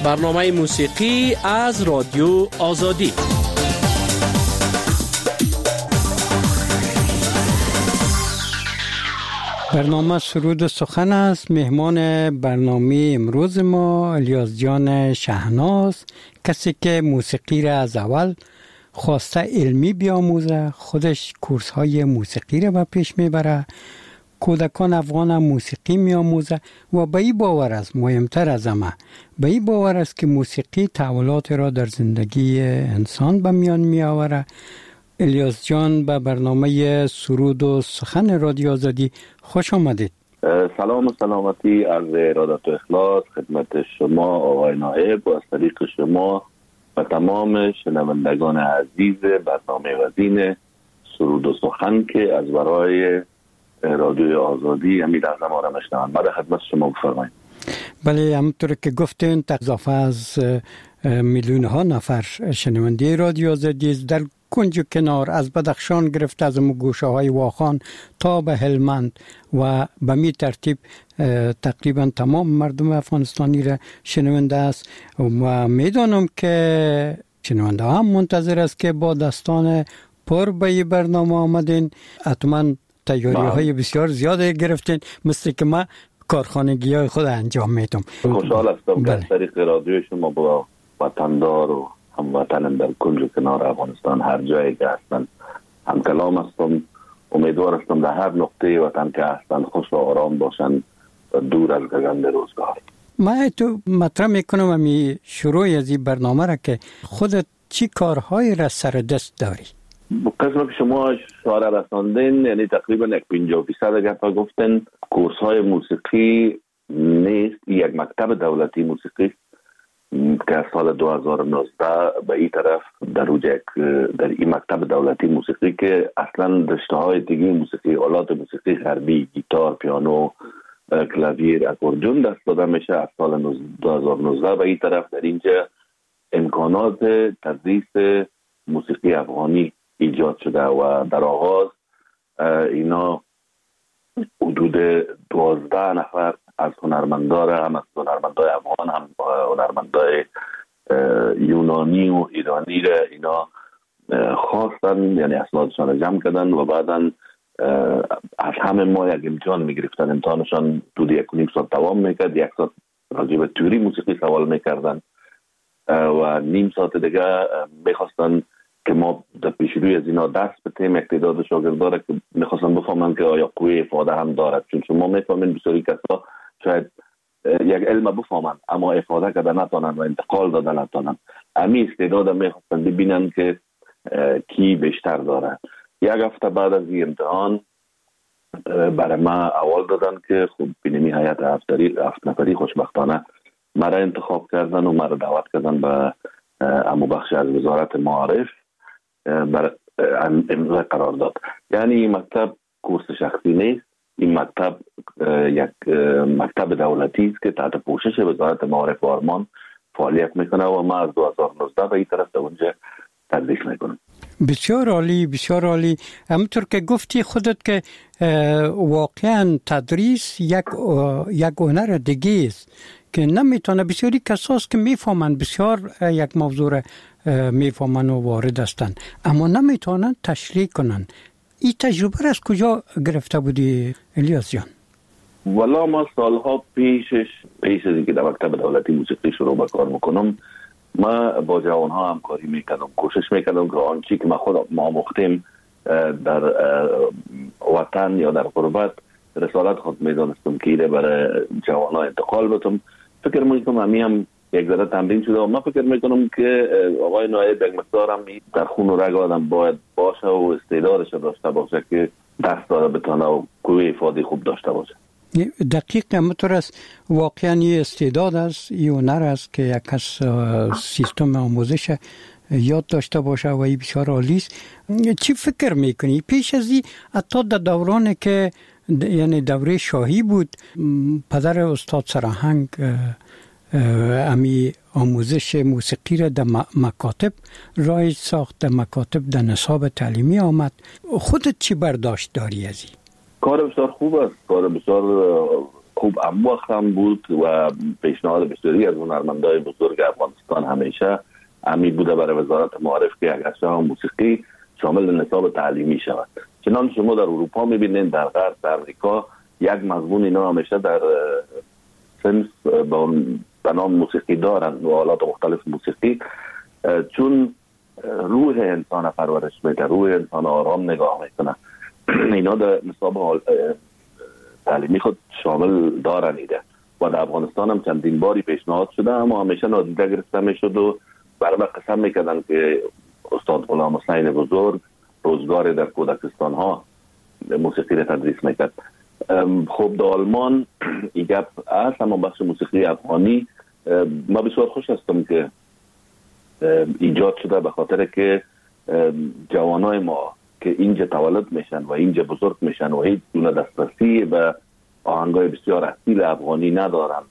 برنامه موسیقی از رادیو آزادی. برنامه سرود و سخن است. مهمان برنامه امروز ما الیاس جان شهناز، کسی که موسیقی را از اول خواسته علمی بیاموزه، خودش کورس های موسیقی را به پیش میبره، کودکان افغان هم موسیقی میاموزه و به این باور است، مهمتر از همه به این باور است که موسیقی تحولات را در زندگی انسان به میان میآوره. الیاس جان به برنامه سرود و سخن رادیو آزادی خوش آمدید. سلام و سلامتی از ارادت و اخلاص خدمت شما آقای نائب و از طریق شما و تمام شنوندگان عزیز برنامه وزین سرود و سخن که از برای رادیو آزادی همین لحظه ما را میشنوند. بعد خدمت شما بفرمایید. بله، همونطور که گفتین اضافه از میلیون ها نفر شنونده رادیو آزادی است در کنج و کنار، از بدخشان گرفته از گوشه های واخان تا به هلمند و به می ترتیب تقریبا تمام مردم افغانستانی را شنونده است و میدانم که شنونده هم منتظر است که با دستان پر به این برنامه آمدین. حتما تیاری های بسیار زیاده گرفتین، مثل که ما کارخانگی های خود انجام میدم. خوشحال هستم که از طریق رادیو شما با وطندار و هموطنان در کنج و کنار افغانستان هر جایی که هستن هم کلام هستم. امیدوار هستم در هر نقطه وطن که هستن خوش و آرام باشن و دور از گزند روزگار. ما تو مطرح میکنم امی شروع از این برنامه را که خودت چی کارهایی را سر دست داری؟ قسم که شما اشاره رساندین، یعنی تقریبا 50% گفت گفتن کورس های موسیقی نیست، یک مکتب دولتی موسیقی که از سال 2019 به این طرف در این مکتب دولتی موسیقی که اصلا رشته های دیگه موسیقی، آلات موسیقی غربی، گیتار، پیانو، کلاویر، اکوردیون دست داده میشه. از سال 2019 به این طرف در اینجا امکانات تدریس موسیقی افغانی ایجاد شده و در آغاز اینا حدود 12 نفر از هنرمندان، هم از هنرمندای افغان هم هنرمندای یونانی و ایرانی را اینا خواستن، یعنی اسنادشان را جمع کردن و بعداً از همه ما یک امتحان میگرفتن. امتحانشان حدود 1.5 ساعت دوام میکرد. 1 ساعت راجع به تئوری موسیقی سوال میکردن و نیم ساعت دیگه میخواستن که ما در پیش روی از اینا درس بتیم. یک تعداد شاگردان که میخواستن بفهمن که آیا قوه افاده هم دارد، چون شما میفهمین بسیاری کسا شاید یک علم بفهمن اما افاده کردن نتانن و انتقال دادن نتانن. امی استعداد میخواستن ببینن که کی بیشتر داره. 1 هفته بعد از این امتحان برای ما اول دادن که خب بینمی هیئت 7 نفری خوشبختانه مرا انتخاب کردن و مرا دعوت کردن به امو بخش از وزارت معارف بر امضای قرار داد. یعنی این مکتب کورس شخصی نیست، این مکتب یک مکتب دولتی است که تحت پوشش وزارت معارف و آرمان فعالیت میکنه و ما از 2019 به این طرف در اونجا تدریس میکنم. بسیار عالی، بسیار عالی. همونطور که گفتی خودت که واقعا تدریس یک هنر دیگه است که نمیتونه، بسیاری کساس که میفهمن بسیار یک موضوع را میفهمن و وارد هستند اما نمیتونن تشریح کنن. این تجربه را از کجا گرفته بودی الیاس جان؟ والا ما سالها پیش از اینکه در مکتب دولتی موسیقی شروع به کار میکنم، ما با جوانها همکاری میکردم، کوشش میکردم که آنچه که ما خود آموختیم در وطن یا در غربت رسالت خود میدانستم که ایره برای جوانها انتقال بدم. فکر میکنم همی هم یک ذره تمرین شده و من فکر میکنم که آقای نایب یک مقدار هم در خون و رگ آدم باید باشه و استعدادش داشته باشه که دست داره بتونه و قوه افاده خوب داشته باشه. دقیق همونطور است. واقعا یه استعداد است، یه هنر است که یک کس سیستم آموزش یاد داشته باشه و این بسیار عالی است. چی فکر میکنی پیش از این حتی در دوران که یعنی دوره شاهی بود، پدر استاد سراهنگ امی آموزش موسیقی را در مکاتب رایج ساخت، در مکاتب در نصاب تعلیمی آمد. خودت چی برداشت داری از این؟ کار بسیار خوب است، کار بسیار خوب اموخت هم بود و پیشنهاد بسیاری از هنرمندای بزرگ افغانستان همیشه امی بوده برای وزارت معارف که اگرچه هم موسیقی شامل نصاب تعلیمی شود. چنانچه شما در اروپا میبینید، در غرب، در امریکا یک مضمون اینا همیشه در صنف به نام موسیقی دارند و آلات مختلف موسیقی، چون روح انسان پرورش میده، روح انسان آرام نگاه میکنه. اینا در نصاب تعلیمی خود شامل دارن ایده و در افغانستان هم چندین باری پیشنهاد شده اما همیشه نادیده گرفته میشد و برای قسم میکردن که استاد غلام حسین بزرگ روزگار در کودکستان ها موسیقی را تدریس میکرد. خب در آلمان این گپ هست، اما بخش موسیقی افغانی ما بسیار خوش هستم که ایجاد شده، به خاطر که جوانای ما که اینجا تولد میشن و اینجا بزرگ میشن و هیچ گونه دسترسی به آهنگای بسیار اصیل افغانی ندارن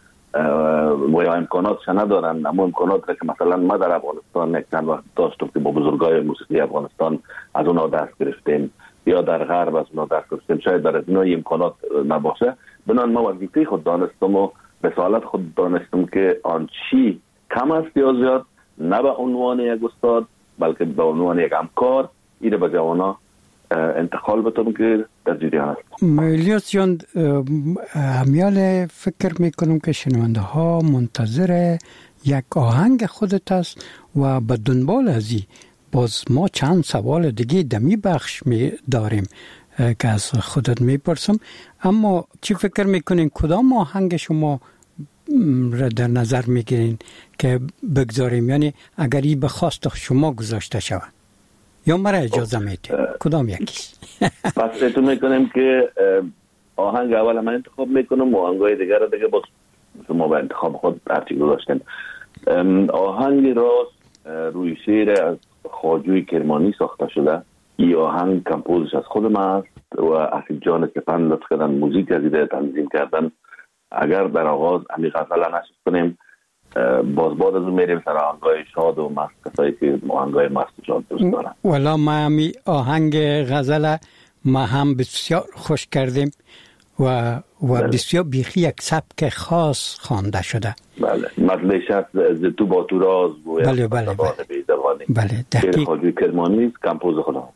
و یا امکاناتش ندارن، اما امکانات را که مثلا ما در افغانستان یک چند وقت داشتم که با بزرگای موسیقی افغانستان از اونا دست گرفتیم یا در غرب از اونا دست گرفتیم، شاید در از اینا امکانات نباشه. بنان ما وظیفه خود دانستم و رسالت خود دانستم که آن چی کم است یا زیاد، نه به عنوان یک استاد بلکه به عنوان یک همکار اینه به جوانا انتقال بتونم که در جریان هست. الیاس جان، امیال فکر میکنم که شنونده ها منتظر یک آهنگ خودت است و به دنبال ازی باز ما چند سوال دیگه دمی بخش می داریم که از خودت میپرسم، اما چی فکر میکنین کدام آهنگ شما را در نظر میگیرین که بگذاریم، یعنی اگر این به خواست شما گذاشته شود یا مرا اجازه میدین کدام یکیش؟ پس اتو میکنیم که آهنگ اول من انتخاب میکنم و آهنگای دیگر را دیگه باز شما به انتخاب خود هرچی گذاشتین. آهنگ راست روی شعر از خواجوی کرمانی ساخته شده. این آهنگ کمپوزش از خود من است و اسید جان سپند لطف کردن موزیک از ایده تنظیم کردن. اگر در آغاز همی غزل نشست کنیم، باز بعد از اون میریم سر آهنگای شاد و مست، کسایی که آهنگای مست و شاد دوست دارن. والا ما همی آهنگ غزل ما هم بسیار خوش کردیم و بسیار بیخی یک سبک خاص خوانده شده. بله، مطلعش هست ز تو با تو راز و بله دقیق خواجوی کرمانی کمپوز خدا.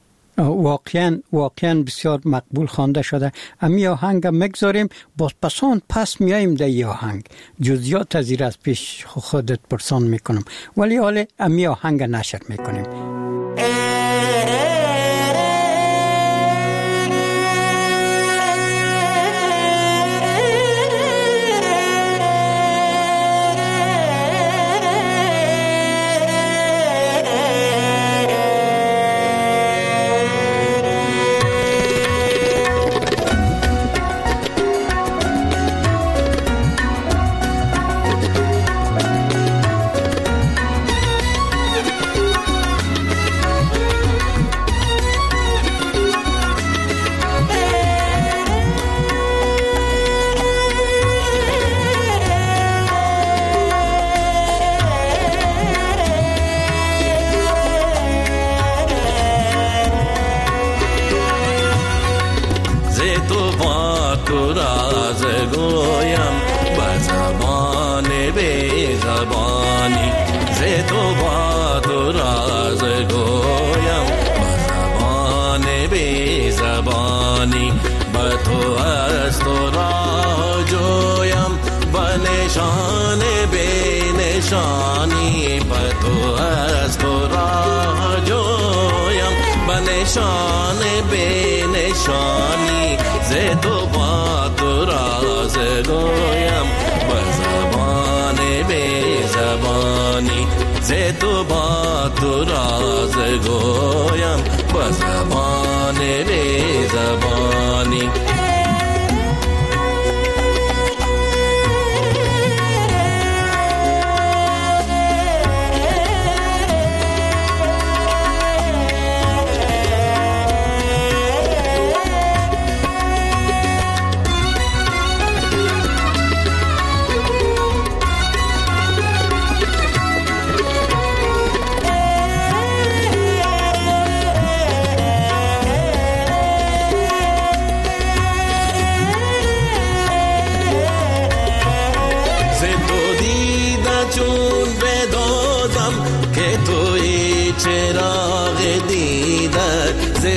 واقعا بسیار مقبول خوانده شده. امی آهنگ مگذاریم، باز پس میاییم در ای آهنگ جزئیات از این از پیش خودت پرسان میکنم، ولی حالا امی آهنگ نشر میکنیم.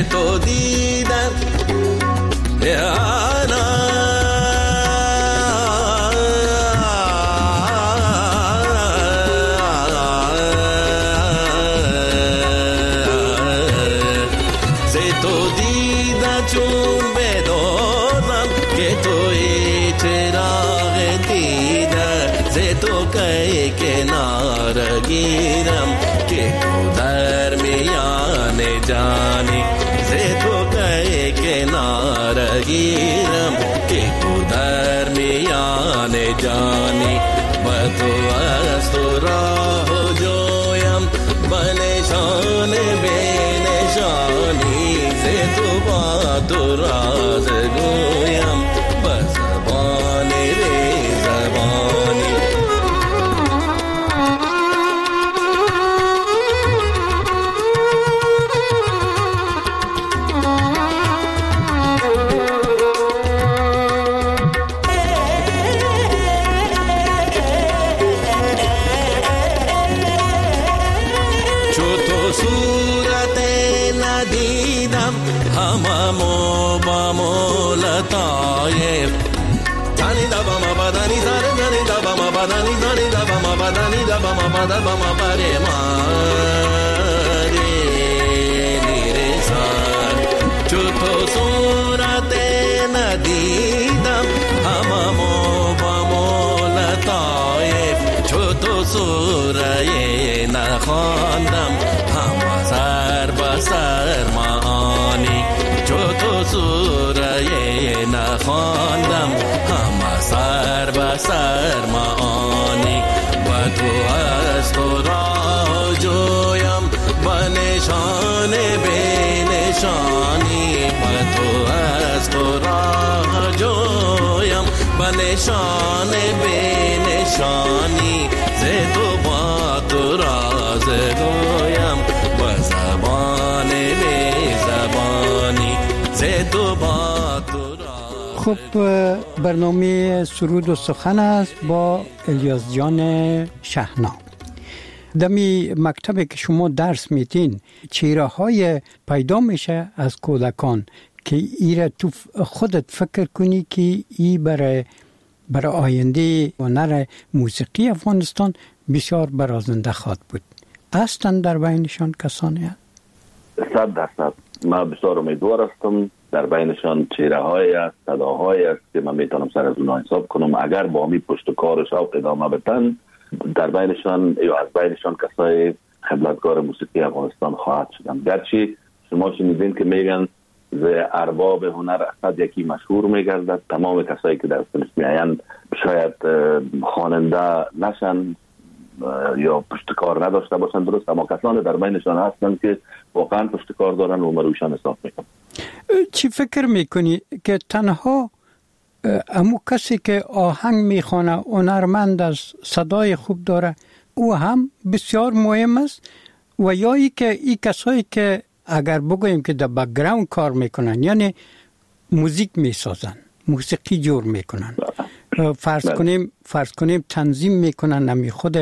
تو دیدن گیرم که تو در میان جانی ز تو که کنار گیرم که تو در میان جانی با تو از تو راه جویم به نشان به نشانی ز تو با تو راز گویم به زبان به زبانی همامو با مولتایف تانی دبا ما بدنی زاره زنی دبا ما بدنی زنی دبا ما بدنی دبا ما بدبا ما بره ماری نیرسان چو تو صورت ندیدم همامو با مولتایف چو تو سوره نخواندم هم سر با سر معانی چو تو سوره نخواندم هم سر به سر معانی و تو از تو راه جویم به نشان به نشانی و تو از تو راه جویم به نشان به نشانی ز تو با تو راز گویم به زبان به زبانی ز تو با تو راز. خب برنامه سرود و سخن است با الیاس جان شهنا. دمی مکتبی که شما درس میتین چهره های پیدا میشه از کودکان که ایره تو خودت فکر کنی که ای برای آینده هنر موسیقی افغانستان بسیار برازنده خواهد بود. هستند در بینشان کسانی هست؟ 100%. من بسیار امیدوار هستم در بینشان چهره های است، صداهای است که من میتونم سر از اونها حساب کنم. اگر با می پشت کار شوق ادامه بدن در بینشان یا از بینشان کسای خدمتگار موسیقی افغانستان خواهد شدن. گرچه شما شنیدین که میگن ز ارباب هنر اسد یکی مشهور میگردد. تمام کسایی که در صنف میایند شاید خواننده نشن یا پشتکار نداشته باشن، درست، اما کسانی در بینشان هستند که واقعا پشتکار دارن و مروشان حساب میکنن. چی فکر میکنی که تنها امو کسی که آهنگ میخوانه هنرمند است، صدای خوب داره، او هم بسیار مهم است، و یا ای که ای کسایی که اگر بگوییم که در بک‌گراند کار میکنن، یعنی موزیک میسازن، موسیقی جور میکنن، فرض کنیم تنظیم میکنن، نمی خود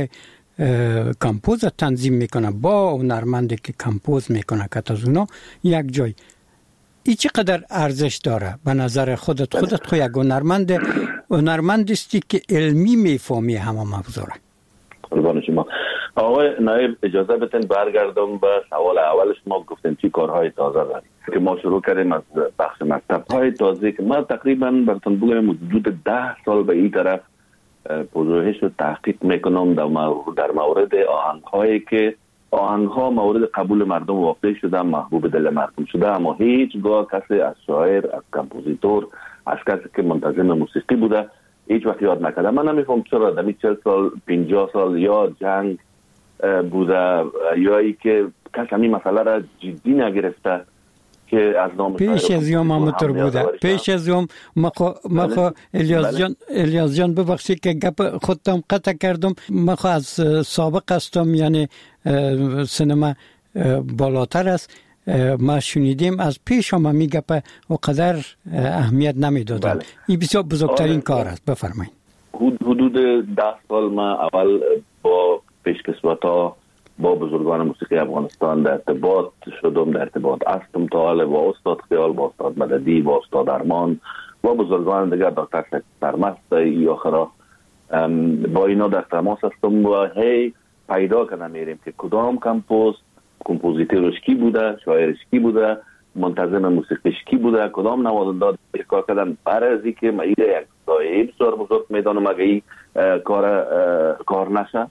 کمپوز تنظیم میکنن با هنرمندی که کمپوز میکنه که از اونا یک جای، ای چقدر ارزش داره به نظر خودت خو یک هنرمند استی که علمی میفهمی همه موضوع را؟ قربان شما. آقای نایب اجازه بدین برگردم به سوال اول شما. گفتن چی کارهای تازه داریم که ما شروع کردیم از بخش مکتب‌های تازه که ما تقریبا براتون بگم حدود 10 سال به این طرف پژوهش و تحقیق میکنم در مورد آهنگ‌هایی که آهنگ‌ها مورد قبول مردم واقع شده، محبوب دل مردم شده، اما هیچگاه کسی از شاعر، از کمپوزیتور، از کسی که منتظم موسیقی بوده هیچ وقت یاد نکرده. من نمیفهم چرا در 40 سال 50 سال یا جنگ بوده یا ای که کسی همین مسئله را جدی نگرفته که از نام پیش از یوم همونطور بوده. پیش از یوم ما الیاس جان ببخشید که گپ خودم قطع کردم. ما از سابق هستم، یعنی سینما بالاتر است. ما شنیدیم از پیش هم می گپ و قدر اهمیت نمیدادن. این بسیار بزرگترین کار است. بفرمایید. حدود 10 سال ما اول با پیشکسوتا با بزرگان موسیقی افغانستان در ارتباط شدم، در ارتباط هستم تا حال با استاد خیال، با استاد مددی، با استاد ارمان و بزرگان دیگر، دکتر سرمست یا آخرا با اینا در تماس هستم و هی پیدا کنم میریم که کدام کمپوزیتورش کی بوده، شاعرش کی بوده، منتظم موسیقیش کی بوده، کدام نوازنده کار کردن. برای از اینکه من یک دایره بسیار بزرگ میدانم اگه این کار نشه.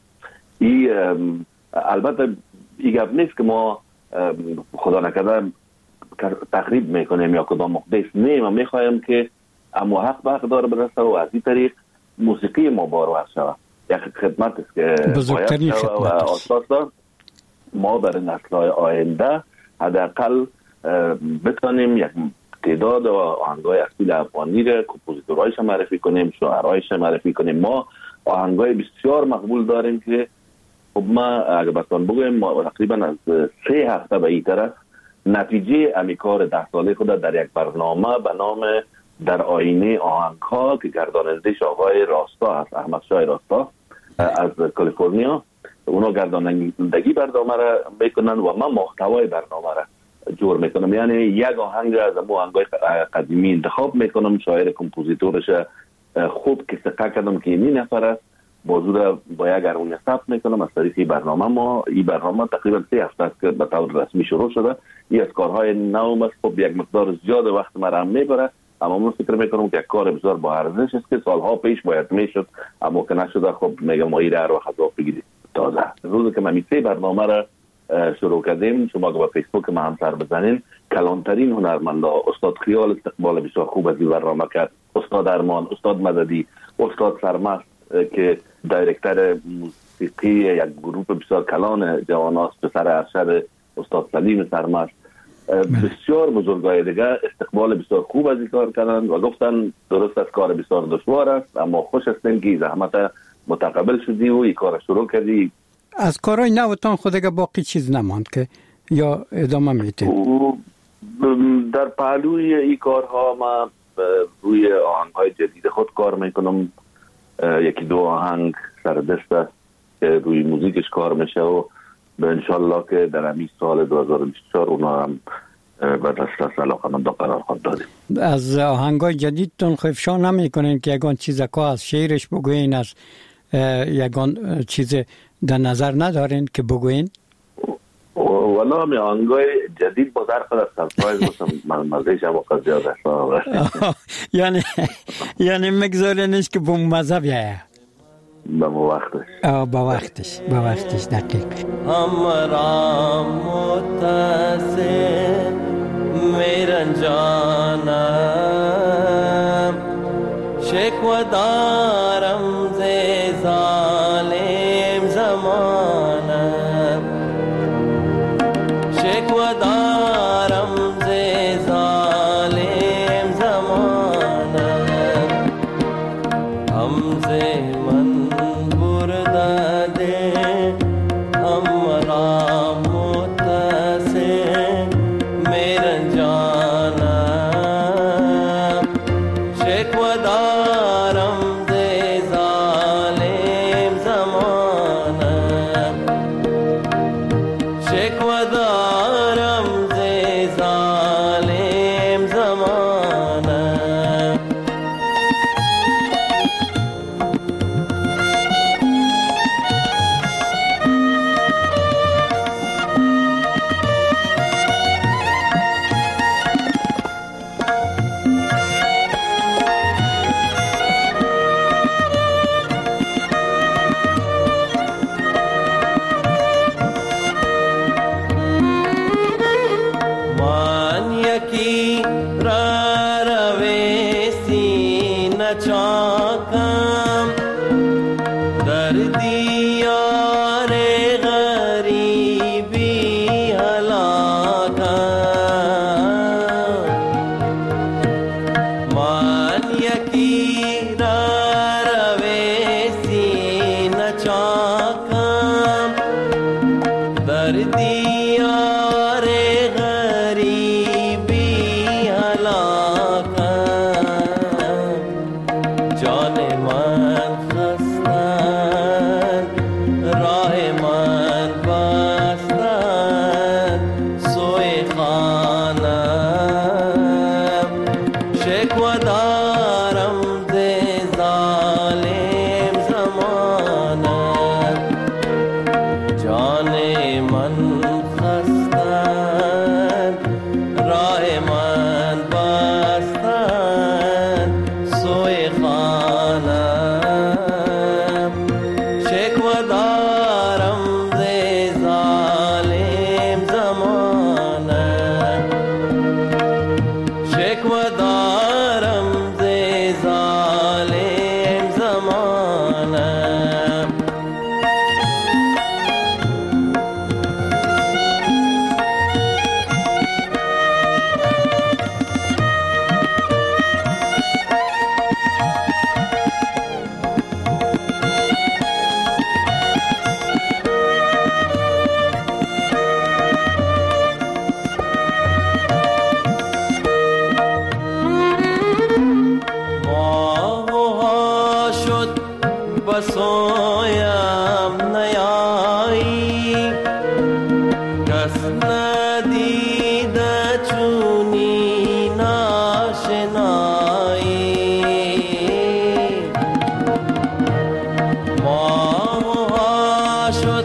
البته این گپ نیست که ما خدا نکرده تخریب میکنیم یا کدام مقدس، نه، ما میخوایم که اما حق به حقدار برسه و از این طریق موسیقی ما بارور شود. یک خدمت است که بزرگترین خدمت است. ما برای نسل‌های آینده حداقل بتونیم یک تعداد آهنگای اصیل افغانی را کمپوزیتورهایش معرفی کنیم، شاعرهایش معرفی کنیم. ما آهنگای بسیار مقبول داریم که خب ما اگر بتون بگویم ما تقریبا از 3 هفته به این طرف نتیجه امیکار 10 ساله خود در یک برنامه به نام در آینه آهنگ‌ها که گردانندش آقای راستا هست، احمد شاه راستا از کالیفرنیا، اونا گردانندگی برنامه را میکنن و من محتوای برنامه را جور میکنم. یعنی یک آهنگ از آهنگای قدیمی انتخاب میکنم، شاعر کمپوزیتورش خوب که سقه کردم که این نفر است، موضوع را با یک ارمونی ثبت میکنم از طریق برنامه. این برنامه تقریبا 3 هفته است که به طور رسمی شروع شده. این از کارهای نو است. خب یک مقدار زیاد وقت مرا میبره، اما من فکر میکنم که یک کار بسیار با ارزش است که سالها پیش باید میشد اما که نشده. خب میگم ما این هر وقت بگیرید تازه. روزی که ما 3 برنامه را شروع کردیم، شما که با فیسبوک ما هم سر بزنین، کلانترین هنرمندا استاد خیال استقبال بسیار خوب از این برنامه کرد، استاد ارمان، استاد مددی، استاد سرمست که دایرکتر موسیقی یک گروه بسیار کلان جواناست، پسر ارشد استاد سلیم سرمست، بسیار بزرگای دیگه استقبال بسیار خوب از این کار کردن و گفتن درست است کار بسیار دشوار است اما خوش هستیم که زحمت متقبل شدی و این کار شروع کردی. از کارهای نوتان خودگه باقی چیز نماند که یا ادامه میتید؟ در پهلوی این کارها من روی آهنگهای جدید خود کار میکنم. 1-2 آهنگ سر دست است که روی موزیکش کار میشه و به انشالله که در همین سال 2024 اونا هم به دسترس علاقمندا قرار خواهد دادیم. از آهنگای جدیدتون افشا نمیکنین که یگان چیز که از شعرش بگوین، از یگان چیز در نظر ندارین که بگوین؟ والا می آهنگای جدید با در خود سرپرایز باشم من مزهش هم وقت زیاد است. یعنی مگذارینش که بوم مزه بیایه با وقتش دقیق. हमरा متصل میرن جانم شکوه دارم ز ظالم زمانم شکوه دارم ز ظالم زمانم هم ز من برده ده हमरा متصل میرن جانم شکوه دارم ز ندیده چونی ناشنایی ماه شد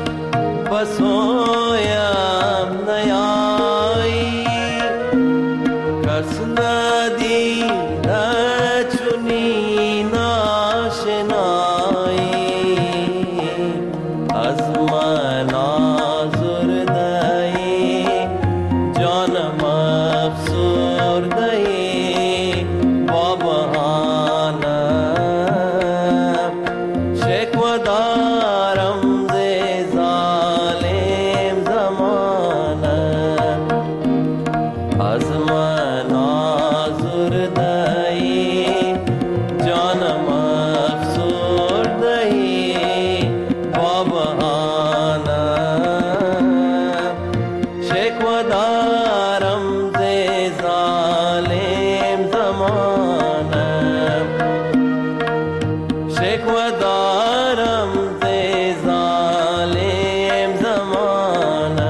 بسویم نیایی کس ندیده چونی ناشنایی از من آزرده ای جانم افسرده ای با بهانم شکوه دارم ز ظالم زمانه از من آزرده ای جانم افسرده ای با بهانم شکوه دارم ز ظالم زمانه شکوه دارم ز ظالم زمانه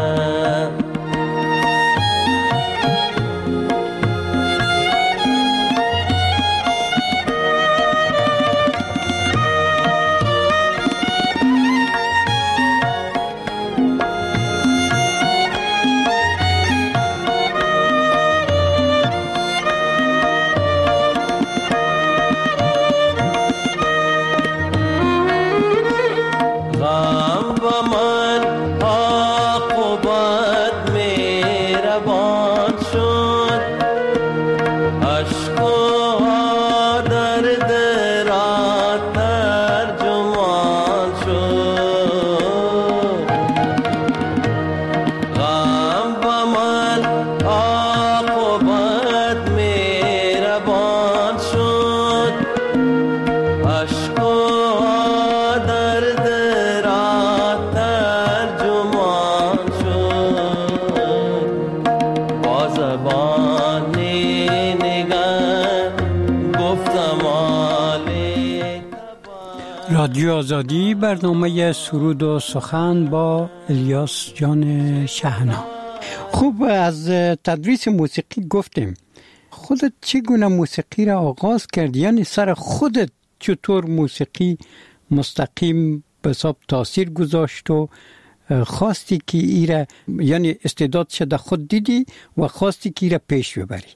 غم و من عاقبت مهربان شد اشک و درد را ترجمان شد غم و من عاقبت مهربان شد اشک و درد را ترجمان شد با زبان نگاه گفتم رادیو آزادی، برنامه سرود و سخن با الیاس جان شهنا. خوب، از تدریس موسیقی گفتیم. خودت چگونه موسیقی را آغاز کردی؟ یعنی سر خودت چطور موسیقی مستقیم به حساب تاثیر گذاشت و خواستی که ایره، یعنی استعدادش در خود دیدی و خواستی که ایره پیش ببری؟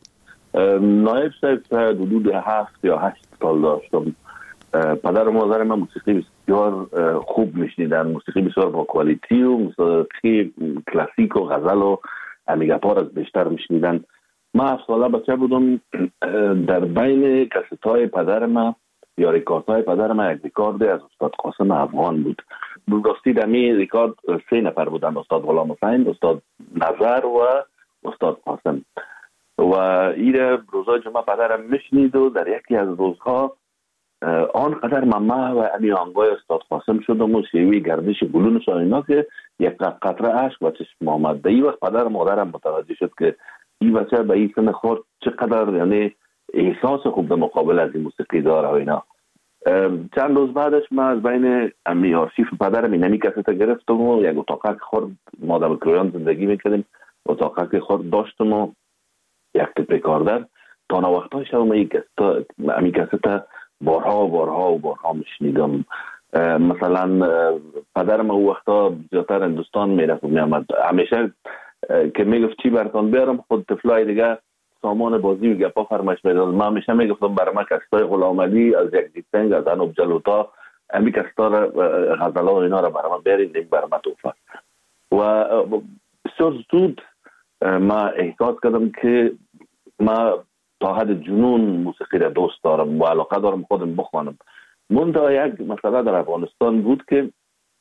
نایب صاحب حدود 7 یا 8 سال داشتم. پدر و مادر من موسیقی بسیار خوب میشنیدن، موسیقی بسیار با کوالیتی و موسیقی کلاسیک و غزل و امیگپار از بیشتر میشنیدن. من 7 ساله بچه بودم، در بین کستای پدر من یا ریکاردهای پدر من یک ریکارد از استاد قاسم افغان بود. راستی در می ریکارد 3 نفر بودن، استاد غلام حسین، استاد نظر و استاد قاسم. و این روزای جمعه پدرم میشنید و در یکی از روزها آنقدر من و امی آنگای استاد قاسم شدم و شیوی گردش گلون اینا که یک قطره عشق و چشم آمد. در این وقت پدر مادرم متوجه شد که این بچه به این سن خورد چقدر یعنی احساس خوب به مقابل از این موسیقی داره و اینا. چند روز بعدش من از بین امی آرشیف پدرم اینمی کسیت گرفتم و یک اتاقه که خورد، ما در کرویان زندگی میکردیم، اتاقه که خورد داشتم و یک تپ ریکاردر تا وقتا شب امی کسیت بارها و بارها و بارها میشنیدم. مثلا پدرم او وقتا زیادتر هندوستان میرفت و میامد، همیشه که میگفت چی براتون بیارم، خود طفلای دیگه سامان بازی و گپا فرمایش میداد. من همیشه میگفتم برای من کستای غلام علی از یک دیتنگ از انوب جلوتا امی کستا غزلا و اینا را برای من بیارید، این برای من توفه. و بسیار زود من احساس کردم که من تا حد جنون موسیقی را دوست دارم و علاقه دارم خودم بخوانم. منتها یک مسئله در افغانستان بود که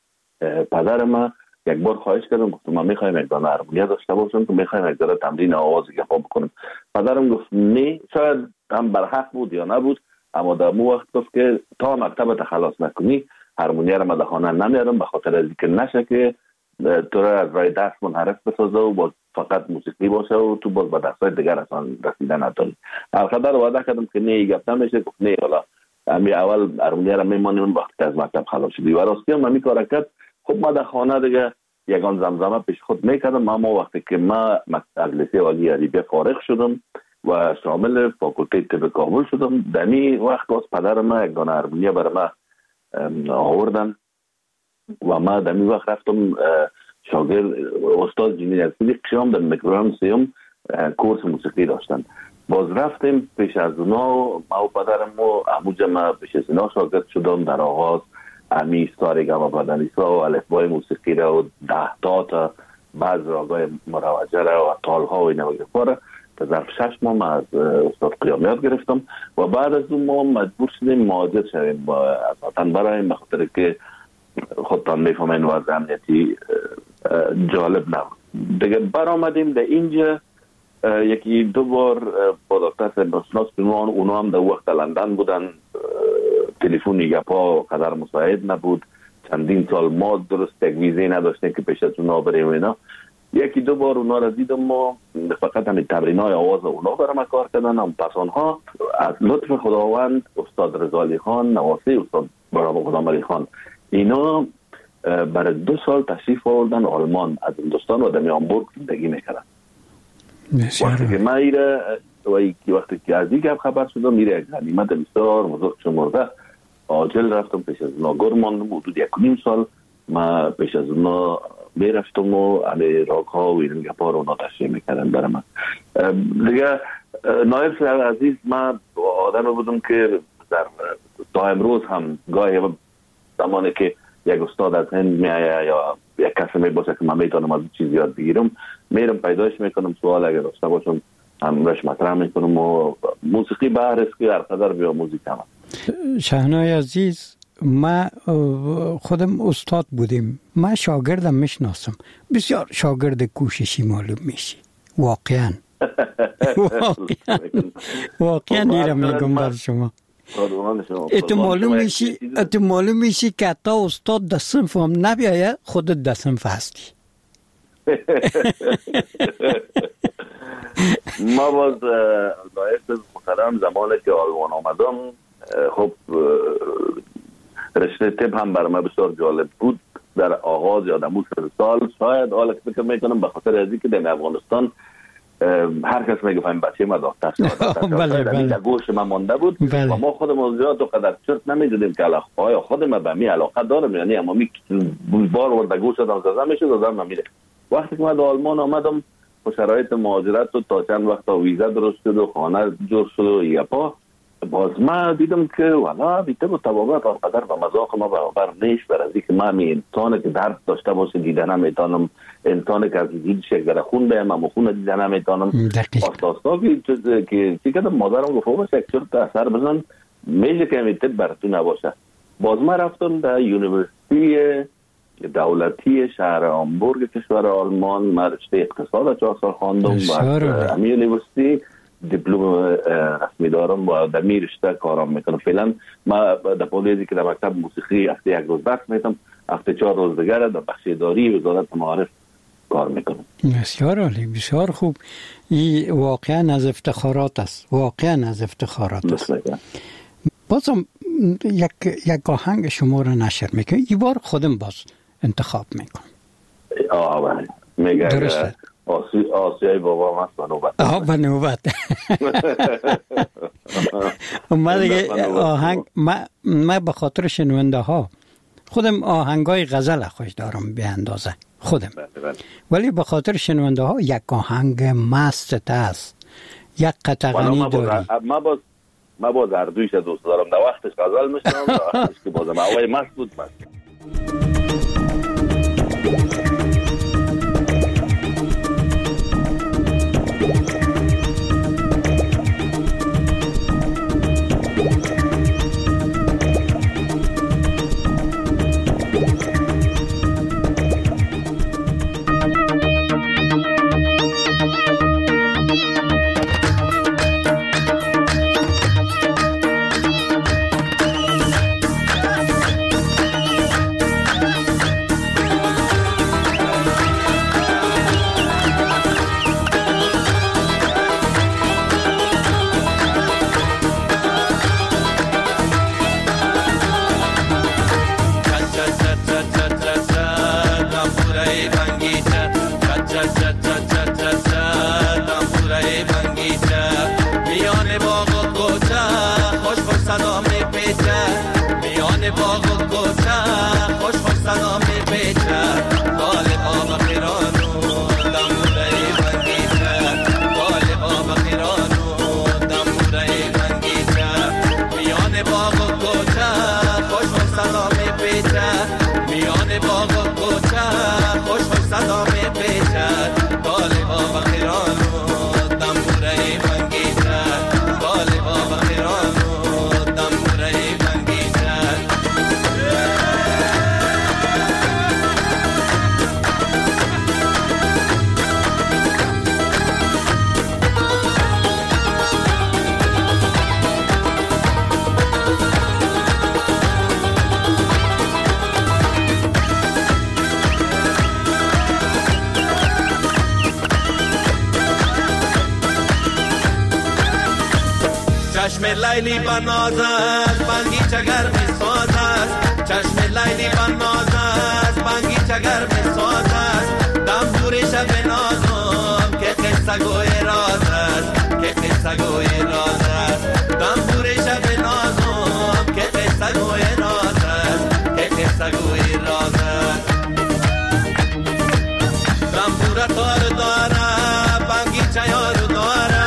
پدر من یک بار خواهش کردم، گفتم من میخوایم یک دانه هارمونیا داشته باشم که میخوایم یک دانه تمرین آواز گپا بکنم. پدرم گفت نه، شاید هم برحق بود یا نبود، اما در مو وقت گفت که تا مکتب خلاص نکنی هارمونیا را من در خانه نمیارم، به خاطر از اینکه نشه که تو را از راه دست منحرف بسازه و باز فقط موسیقی باشه و تو باز به دستای دیگر اصلا رسیدن نداری. القدر وعده کردم که نه گپ نمیشه. گفت نه، حالا امی اول هارمونیا را میمانیم وقتی از مکتب خلاص شدی. و راستی هم امی کار کرد. خب ما در خانه دیگه یگان زمزمه پیش خود میکردم. اما وقتی که ما از لیسه عالی ادبیات فارغ شدم و شامل فاکولته طب کابل شدم، دمی وقت باز پدر ما یک دانه هارمونیه برای ما آوردن و ما دمی وقت رفتم شاگرد استاد جنید اکسیدی قشام در میکروگرام سیوم کورس موسیقی داشتن. باز رفتیم پیش از اونا، ما و پدرم و اموجه ما پیش از اونا شاگرد شدم. در آغاز امی ساری گما پدنیسا و الفبای موسیقی را و 10 تا بعض راگای مروجه را و تالها و این وقفا را تا ظرف 6 ماه از استاد قیام یاد گرفتم و بعد از اون ما مجبور شدیم مهاجر شویم و وطن برایم، بخاطر که خودتان میفهمین وضع امنیتی جالب نبود دیگه. برآمدیم در اینجا یکی دو بار با دکتر نشناس بنوان، اونا هم در وقت لندن بودن، تلفنی گپا قدر مساعد نبود، چندین سال ما درست یک ویزه نداشتیم که پیش از اونا بریم اینا. یکی دو بار اونا را دیدم و فقط همین تمرینای آواز اونا برام کار کردن. هم پس آنها از لطف خداوند استاد رضا علی خان نواسی استاد برام غلام علی خان اینا برای 2 سال تشریف آوردن آلمان از هندوستان و در هامبورگ زندگی میکردن. وقتی که ما ایره وقتی که از دیگه خبر شدم میره یک غنیمت بسیار بزرگ شمرده عاجل رفتم پیش از اونا گر ماندم حدود 1.5 سال. ما پیش از اونا میرفتم و علی راک ها و این گپا رو اونا تشریح میکردن برای من دیگه. نایب صاحب عزیز، من آدم بودم که در تا امروز هم گاهی زمانی که یک استاد از هند میایه یا یک کسی میباشه که من میتونم از چیز یاد بگیرم، میرم پیداش میکنم، سوال اگر داشته باشم همراش مطرح میکنم و موسیقی بهر است که هر قدر بیا موزیک هم. شهنای عزیز، ما خودم استاد بودیم، ما شاگردم میشناسم، بسیار شاگرد کوششی معلوم میشی واقعا. واقعا نیرم میگم بر شما. اتو معلوم میشی که حتی استاد در صنف هم نبیایه، خودت در صنف هستی. ما باز لایق محترم زمانی که آلمان آمدم، خب رشته طب هم برای من بسیار جالب بود. در آغاز یادم 3 سال شاید حالا که فکر میکنم به خاطر ازی که در افغانستان هر کس میگه فهم بچه ما دکتر شد. در گوش من مانده بود و ما خودمون زیاد و قدر چرت نمیدونیم که آیا خودم به می علاقه دارم یعنی، اما می بار ورده گوش دادم زده میشه دادم نمیره. وقتی که من در آلمان آمدم و شرایط مهاجرت و تا چند وقت ویزا درست شد و خانه جور شد و یپا، باز ما دیدم که والا بیته و تبابت آنقدر و مذاق ما برابر نیست. برای از اینکه من انسانی که درد داشته باشه دیدن نمیتونم، انسانی که از دید شکر خون بهم اما خون دیدن نمیتونم. آستا که چی کردم مادرم گفت باشه یک چرت اثر بزن میشه که همیته بر تو نباشه. باز ما رفتم در یونیورسیتی دولتی شهر هامبورگ کشور آلمان، من رشته اقتصاد 4 سال خواندم و امی یونیورسیتی دیپلم رسمی دارم و در می رشته کارم میکنم. فعلا ما در پولیزی که در مکتب موسیقی هفته 1 روز درس میتم، هفته 4 روز دیگر در بخش اداری وزارت معارف کار میکنم. بسیار عالی، بسیار خوب. این واقعا از افتخارات است، واقعا از افتخارات است. بازم یک آهنگ شما رو نشر میکنم، این بار خودم باز انتخاب میکنم. بله میگه درسته. آسیای بابا مست به نوبت. ما دیگه آهنگ ما به خاطر شنونده ها خودم آهنگای غزل خوش دارم به اندازه خودم، ولی به خاطر شنونده ها یک آهنگ مست است، یک قطعه‌غنی داری. ما باز اردویش دوست دارم، در وقتش غزل میشنم، در وقتش که بازم اوای مست بود مست. چشم لیلی بناز است بنگیچه گرم ساز است چشم لیلی بناز است بنگیچه گرم ساز است دم دوری شب نازم که قصه گوی راز است که قصه گوی راز است دم دوری شب نازم که قصه گوی راز است که قصه گوی راز است دم دور تار داره بنگیچه یارو داره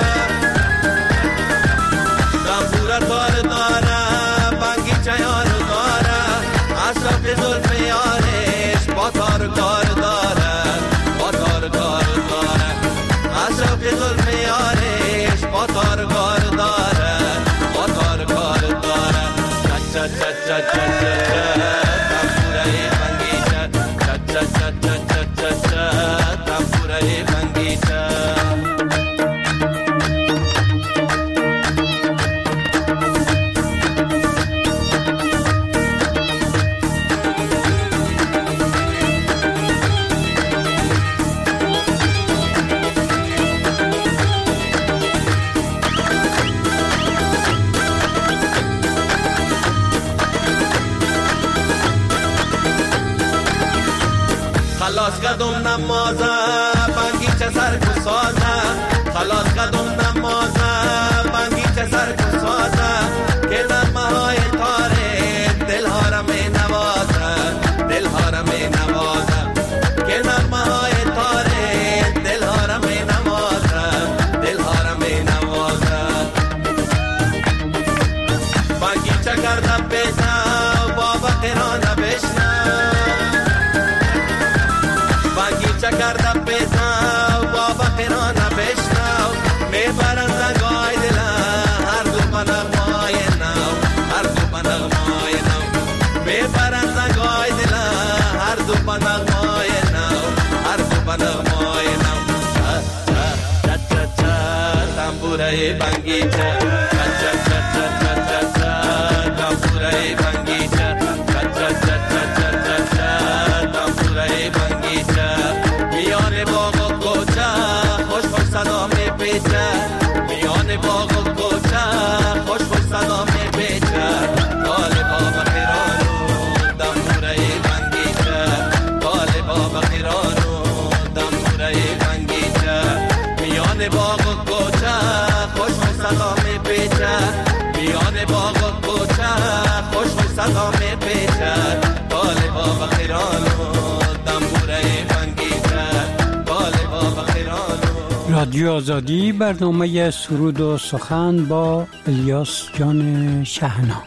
تار داره بنگیچه یارو داره اشرف زلف یارش با تار کار داره با تار کار داره اشرف زلف یارش با تار کار داره با تار کار داره چا چا چا چا چا تنبوره بنگیچه چا چا چا چا چا چا تنبوره بنگیچه خلاص قدم نمازه بنگیچه سرکو سازه خلاص قدم نمازه بنگیچه سرکو سازه که نغمه های تاره دلها را می نوازه دلها را می نوازه که نغمه های تاره دلها را می نوازه دلها را می نوازه بنگیچه کرده پیسه بابا قرانه بشنه بنگیچه کرده پیسه بابا قرانه بشنو میبرن زنگای دله هر دو بنغمای نو هر دو بنغمای نو میبرن زنگای دله هر دو بنغمای نو هر دو بنغمای نو چا چا چا چا تنبوره بنگیچه چا چا چا چا چا چا تنبوره بنگیچه چا چا چا چا چا چا تنبوره بنگیچه میان باغ و کوچه خوش خوش صدا میپیچه میان باغ و کوچه خوش خوش صدا میپیچه طالبا بخیرانو دنبوره بنگیچه طالبا بخیرانو دنبوره بنگیچه میان باغ و کوچه خوش خوش صدا میپیچه میان باغ و کوچه خوش خوش صدا میپیچه طالبا بخیرانو دنبوره بنگیچه طالبا بخیرانو. رادیو آزادی برنامه سرود و سخن با الیاس جان شهنا.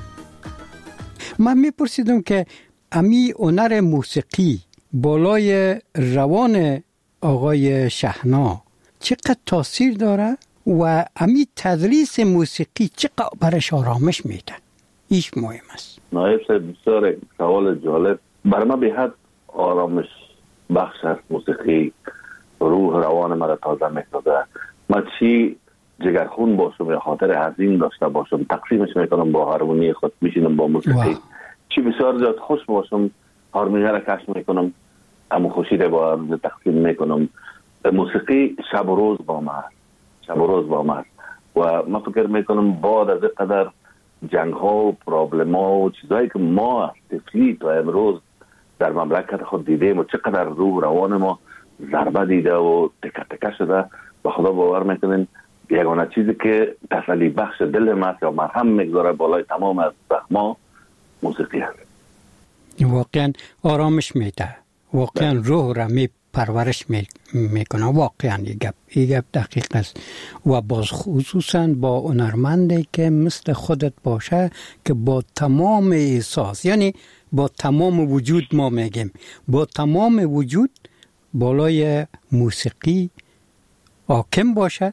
من میپرسیدم که امی هنر موسیقی بالای روان آقای شهنا چقدر تاثیر داره و امی تدریس موسیقی چقدر برش آرامش میده؟ ایش مهم است. نایب صاحب بسیار سوال جالب. بر من به حد آرامش بخش است موسیقی. روح روان مرا تازه میسازه. من چی جگرخون باشم یا خاطر عظیم داشته باشم تقسیمش میکنم با هارمونی خود، میشینم با موسیقی. چی بسیار زیاد خوش باشم هارمونی را کشف میکنم، اما خوشی را با هم تقسیم میکنم. موسیقی شب و روز با من است، شب و روز با من است. و من فکر میکنم بعد از قدر جنگ ها و پرابلم ها و چیزهایی که ما طفلی تا امروز در مملکت خود دیدیم و چقدر روح روان ما ضربه دیده و تکه تکه شده، به خدا باور میکنین یگانه چیزی که تسلی بخش دل ما یا مرهم میگذاره بالای تمام از زخما موسیقی است. واقعا آرامش میده، واقعا روح را پرورش میکنه. واقعا این گپ دقیق است. و باز خصوصا با هنرمندی که مثل خودت باشه که با تمام احساس، یعنی با تمام وجود، ما میگیم با تمام وجود بالای موسیقی حاکم باشه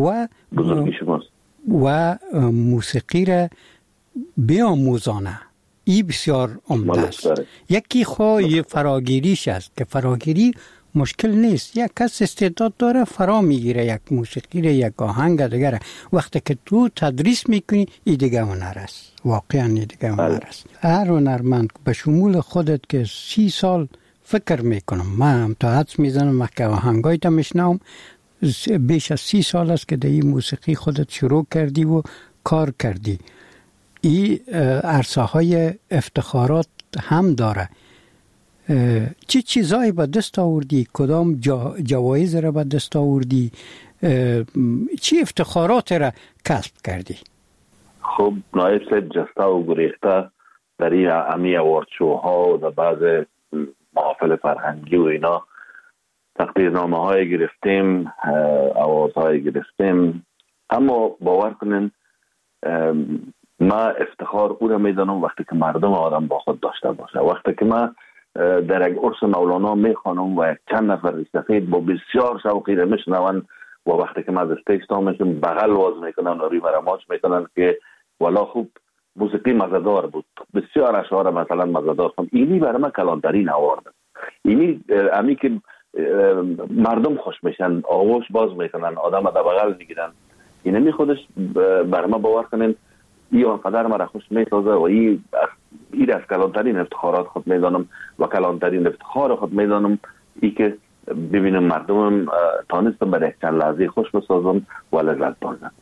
و موسیقی را بیاموزانه. این بسیار عمده است. یکی خواهی فراگیریش است که فراگیری مشکل نیست. یک کس استعداد داره فرا میگیره یک موسیقی را، یک آهنگ دیگره. وقتی که تو تدریس میکنی این دیگه هنر است. واقعا این دیگه هنر است. هر هنرمند به شمول خودت که 30 سال فکر میکنم، من هم تا حدس میزنم که آهنگای تا میشنم بیش از 30 سال است که در این موسیقی خودت شروع کردی و کار کردی. این عرصه های افتخارات هم داره. چی چیزایی به دست آوردی؟ کدام جوایز را به دست آوردی؟ چی افتخارات را کسب کردی؟ خب نایب صاحب جسته و گریخته در این امی اوارد شوها و در بعض محافل فرهنگی و اینا تقدیرنامه های گرفتیم، اوارد های گرفتیم. اما باور کنین ما افتخار او را میدانم وقتی که مردم آدم با خود داشته باشه. وقتی که ما در یک عرس مولانا میخوانم و یک چند نفر سفید با بسیار شوقی را میشنون و وقتی که ما از استیج تا میشم بغل واز میکنن و روی مرا ماچ میکنن که والا خوب موسیقی مزدار بود، بسیار اشعار مثلا مزدار خوند. اینی برای من کلانترین آورد. اینی امی که مردم خوش میشن، آغوش باز میکنن، آدم در بغل میگیرن. اینمی خودش برای من باور کنین این آنقدر مرا خوش میسازه و این از کلانترین افتخارات خود میدانم و کلانترین افتخار خود میدانم ای که ببینم مردم تانستم برای چند لحظه خوش بسازم و لذت بردن.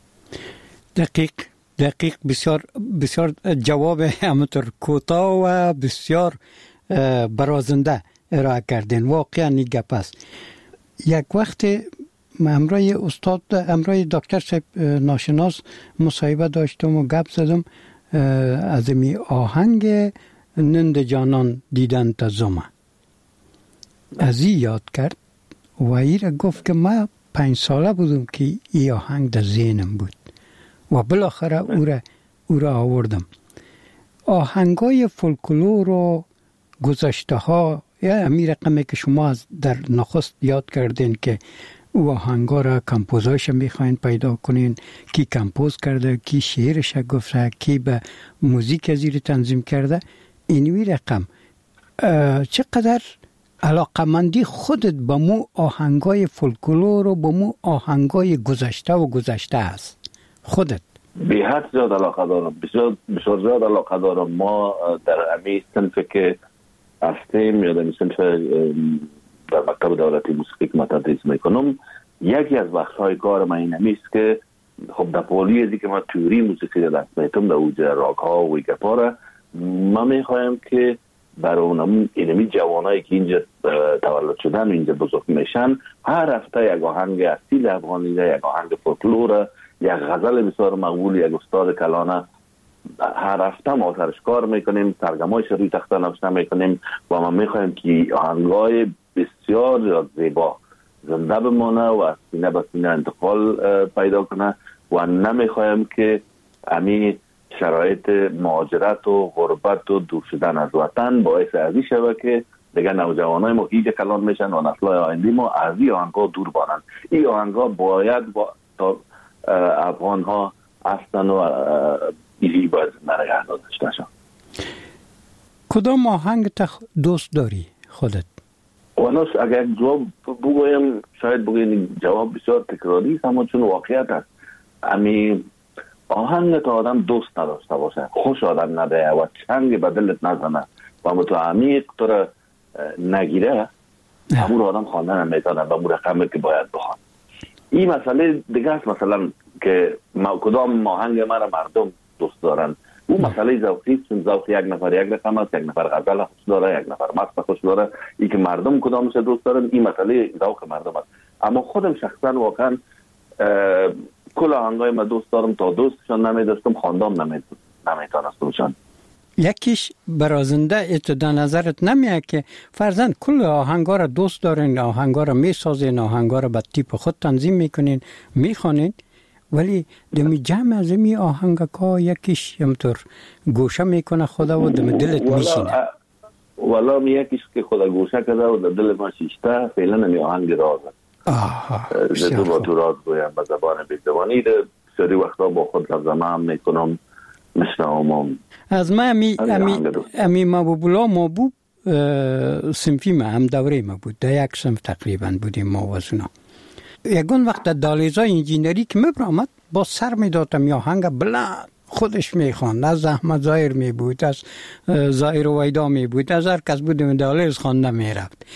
دقیق بسیار جواب همونطور کوتاه و بسیار برازنده ارائه کردین. واقعا این گپ است. یک وقت امروی دکتر صاحب ناشناس مصاحبه داشتم و گپ زدم از می آهنگ نند جانان دیدن تا زمه از این یاد کرد و ای را گفت که ما 5 ساله بودم که این آهنگ در ذهنم بود و بالاخره او را آوردم. آهنگای فولکلور و گذشته ها یا امی رقمی که شما در نخست یاد کردین که او آهنگا را کمپوزایش میخواین پیدا کنین، کی کمپوز کرده، کی شعرش گفته، کی به موزیک زیر تنظیم کرده. اینوی رقم چقدر علاقمندی خودت با مو آهنگای فولکلور و با مو آهنگای گذشته است خودت؟ به حد زیاد علاقه دارم، بسیار زیاد علاقه دارم. ما در امی صنف که هستیم یا در صنف در مکتب دولتی موسیقی که من تدریس میکنم، یکی از بخش‌های کار من این همیست که خب در پولی ازی که من تیوری موسیقی را دست میتم در اوج راک ها و گپا را ما میخوایم که برای اونم اینمی جوانایی که اینجا تولد شدن و اینجا بزرگ میشن هر هفته یک آهنگ اصیل افغانی، یک آهنگ فولکلور، یک غزل بسیار مقبول یک استاد کلانه هر هفته ما سرش کار میکنیم، ترجمه‌اش روی تخته نوشته میکنیم و ما میخوایم که آهنگای بسیار زیبا زنده بمانه و از سینه به سینه انتقال پیدا کنه و نمیخوایم که امی شرایط مهاجرت و غربت و دور شدن از وطن باعث ازی شود که دیگه نوجوانای ما هیچ کلان میشن و نسل‌های آینده ما از این آهنگا دور بانن. این آهنگا باید با افغان ها هستن و ایزی باید نرگه داشته شن. کدام آهنگ دوست داری خودت؟ ونوش اگر جواب بگویم شاید بگویم جواب بسیار تکراری است، اما چون واقعیت است امی آهنگ تا آدم دوست نداشته باشه، خوش آدم نده و چنگ به دلت نزنه و متو عمیق تو را نگیره همون آدم خواندن نمیتونه و مون رقمی که باید بخوان. این مسئله دیگه است، مثلا که کدام آهنگ مرا مردم دوست دارن اون مسئله ذوقی، چون ذوق یک نفر یک رقم است، یک نفر غزل خوش داره، یک نفر مست خوش داره، این که مردم کدامش دوست دارن این مسئله ذوق مردم است. اما خودم شخصا واقعا کل آهنگای من دوست دارم، تا دوستشان نمیداشتم خواندم نمیتونستمشان. یکیش برازنده اتدا نظرت نمیاد که فرزند کل آهنگا را دوست دارین، آهنگا را میسازین، آهنگا را به تیپ خود تنظیم میکنین، میخوانین، ولی دمی جمع از می آهنگا یکیش همطور گوشه میکنه خدا و دم دلت میشینه؟ والا یکیش که خدا گوشه کرده و در دل ما شیشته فعلا نمی آهنگ رازه. تو با تو راز گویم به زبان بیزبانی ده سری وقتا با خود لفظمه هم میکنم مشنوم. از ما امی محبوب‌الله محبوب صنفی ما هم دوره ما بود، در یک صنف تقریبا بودیم ما و از اونا. یکون وقت دالیزای انجینری که میبرامد با سر میدادم یا آهنگ بلند خودش میخواند، از احمد ظاهر میبود، از ظاهر و ویدا میبود، از هر کس بود دالیز خوانده میرفت.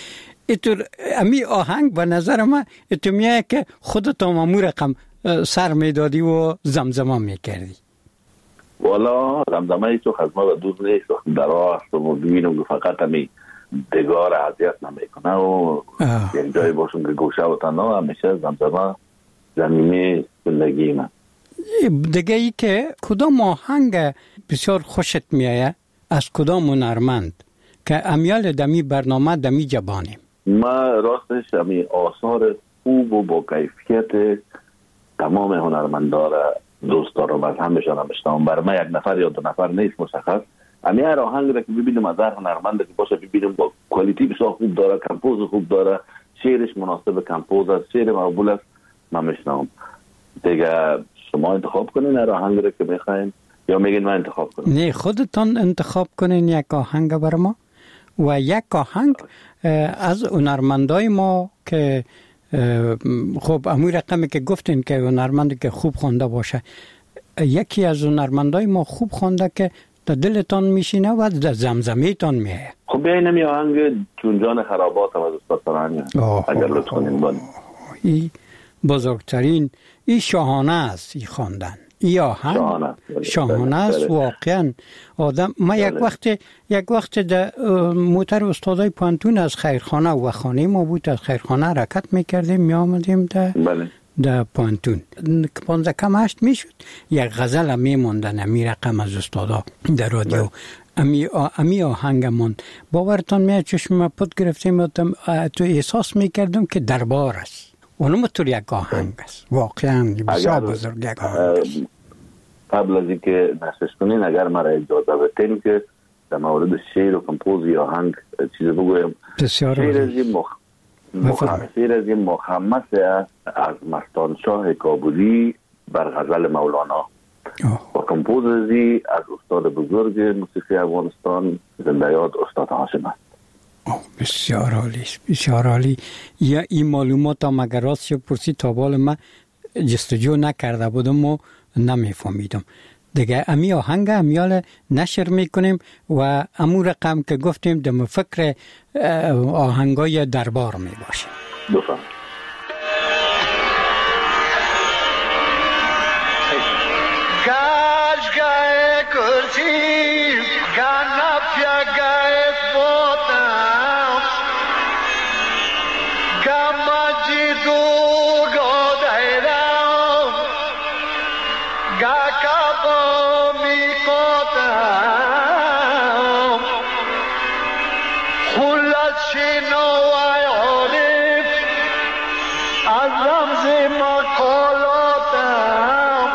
اینطور امی آهنگ به نظر من تو میایه که خودت هم رقم سر میدادی و زمزمه میکردی. والا زمزمه ای تو خزمه و دوست نیست در راه هستم و ببینم که فقط همی دگار عذیت نمیکنه و یک جای باشم که گوشه و تنها همیشه زمزمه زمینه زندگی من. دیگه ای که کدام آهنگ بسیار خوشت میایه از کدام هنرمند که امیال دمی برنامه دمی جبانیم؟ ما راستش همی آثار خوب و با کیفیت تمام هنرمندا را دوست دارم، از همشان هم بشنوم. بر من یک نفر یا دو نفر نیست مشخص، همی هر آهنگ را که ببینم از هر هنرمند که باشه ببینم با کوالیتی بسیار خوب داره، کمپوز خوب داره، شعرش مناسب کمپوز است، شعر مقبول است، من میشنوم. دیگه شما انتخاب کنین هر آهنگ را که میخواین یا میگین من انتخاب کنم؟ نه، خودتان انتخاب کنین یک آهنگ بر ما و یک آهنگ از هنرمندای ما که خب اموی رقمی که گفتین که هنرمندی که خوب خونده باشه، یکی از هنرمندای ما خوب خونده که در دلتان میشینه و در زمزمه تان میه. خب بیاین می آهنگ چون جان خرابات از استاد فرهنگ اگر لطف کنین بانی. این بزرگترین، این شاهانه است این خواندن. این آهنگ شاهانه است واقعا. آدم ما یک وقت در موتر استادای پانتون از خیرخانه و خانه ما بود، از خیرخانه حرکت میکردیم می آمدیم در پانتون 15 کم 8 میشد، یک غزل میموندن می رقم از استادا در رادیو. امی آهنگمون باورتان میاد چشم پد گرفتیم تو احساس میکردم که دربار است. اونم تو یک آهنگ است واقعا بسیار بزرگ یک آهنگ است. قبل از اینکه نشست کنین اگر مرا اجازه بدین که در مورد شعر و کمپوزی آهنگ چیز بگویم. شعر از این مخمس از مستان شاه کابلی بر غزل مولانا و کمپوزی از استاد بزرگ موسیقی افغانستان زنده یاد استاد هاشم است. بسیار عالی، بسیار عالی. یا این معلومات هم اگر راست شد پرسی تا بال من جستجو نکرده بودم و نمیفهمیدم. دیگه امی آهنگ امیال نشر میکنیم و امو رقم که گفتیم دم فکر آهنگای دربار میباشیم. بفهم. گاش گای کرسی گانا پیا گای بوتام گاما جی دو گودایرام گا کابو می کوتام خلاص شنو ای عارف از رمز مقالاتم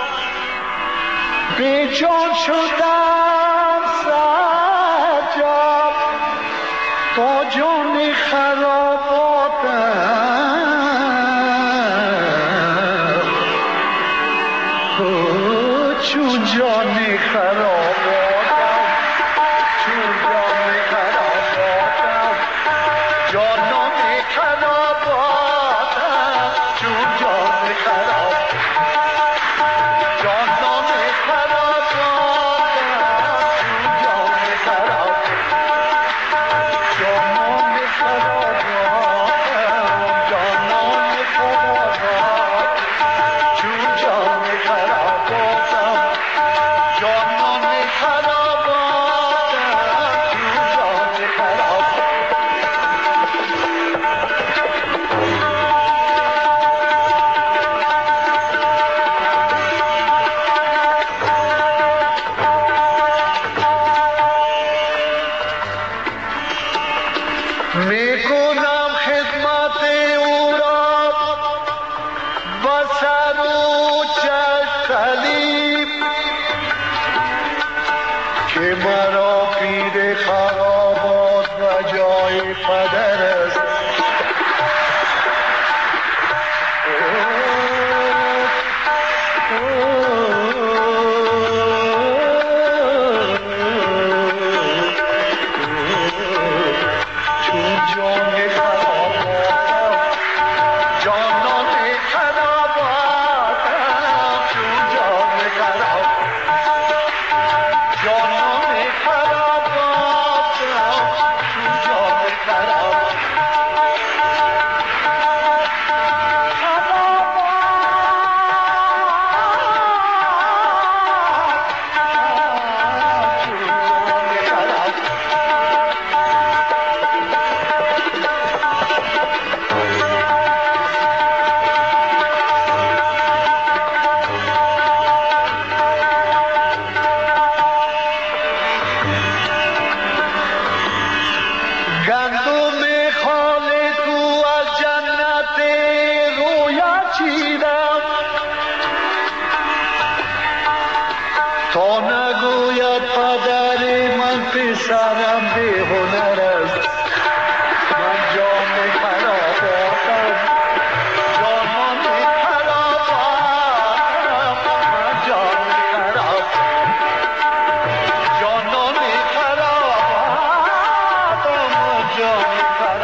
بیجان شدم سجاد تا جان خراباتم چون جان خراباتم چون جان خراباتم جانان خراباتم چون جان خراباتم جانان میکنم خدمت او را با سر و چشم که مرا پیر خرابات و جای پدر است. جانان خرابات سرم به هنر است من جان خراباتم جانان خراباتم من جان خراب جانان خراباتم من جان